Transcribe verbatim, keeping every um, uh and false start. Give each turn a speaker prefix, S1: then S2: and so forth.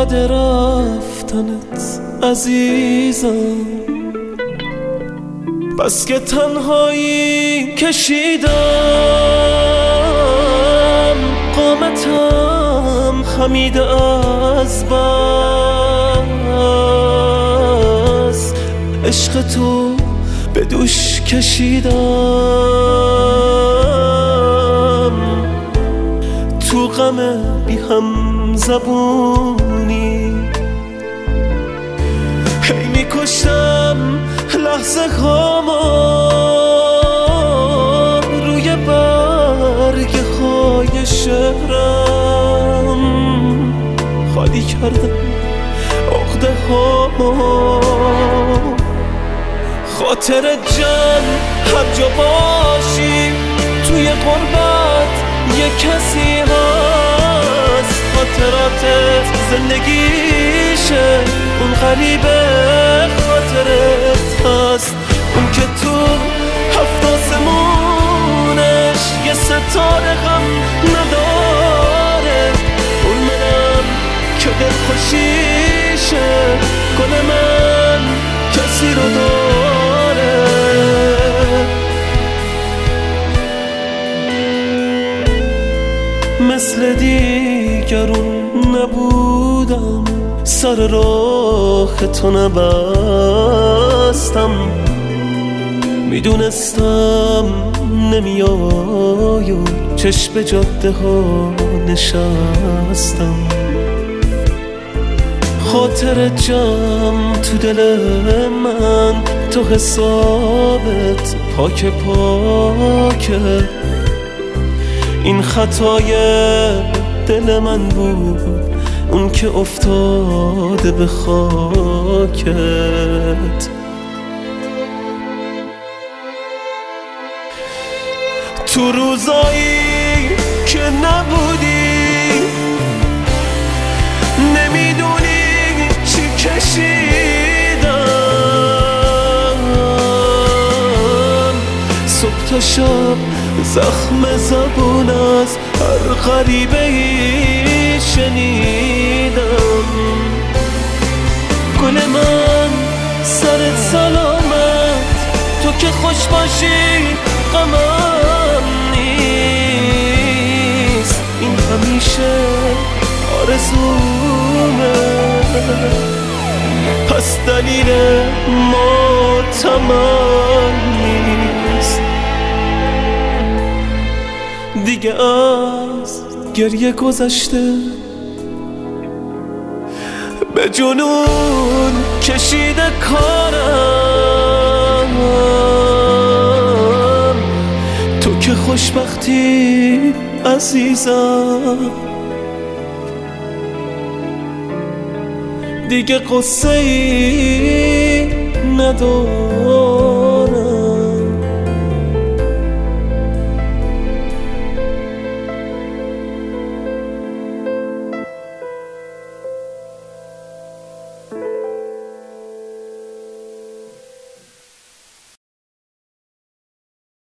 S1: باد رفتنت عزیزم، بس که تنهایی کشیدم، قامتم خمیده از بس، عشق تو به دوش کشیدم، تو غم بی هم زبونی هی میکشتم لحظه هاما روی برگ های شهرم، خالی کردم عقده هاما، خاطر جمع هر جا باشی توی غربت یه کسی هست، خاطراتت زندگیشه، اون غریبه خاطرت هست، اون که تو هفت آسمونش یه ستاره هم نداره، اون منم که دلخوشیشه گل من کسی رو داره. مثل دیگرون نبودم، سر راه تو نبستم، میدونستم نمیای و چشم جاده ها نشستم، خاطر جمع تو دل من، تو حسابت پاک پاکه، این خطای دل من بود اون که افتاده به خاکت. تو روزایی که نبودی نمیدونی چی کشیدم، صبح تا شب زخم زبون از هر غریبه ای شنیدم، گل من سرت سلامت، تو که خوش باشی غمم نیست، این همیشه آرزومه، پس دلیل ماتمم نیست، دیگه از گریه گذشته، به جنون کشیده کارم، تو که خوشبختی عزیزم، دیگه قصه ای ندارم.